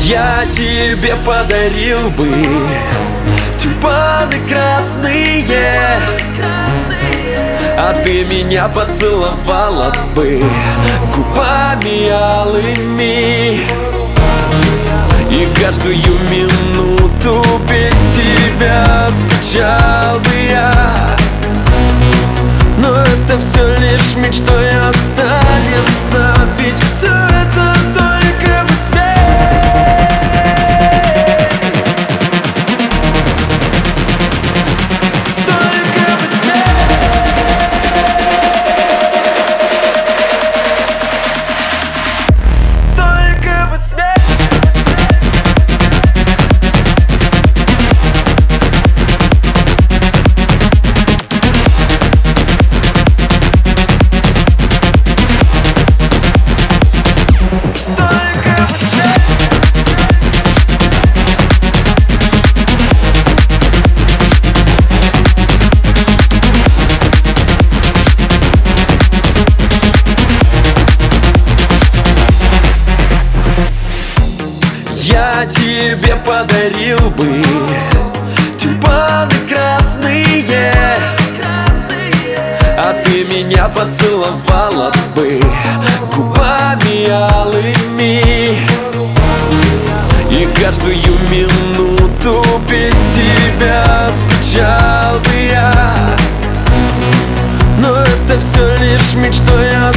Я тебе подарил бы тюльпаны красные, а ты меня поцеловала бы губами алыми. И каждую минуту без тебя скучал бы я. Но это все лишь мечтой останется, ведь все это только во сне. Я тебе подарил бы тюльпаны красные, а ты меня поцеловала бы губами алыми. И каждую минуту без тебя скучал бы я. Но это все лишь мечтой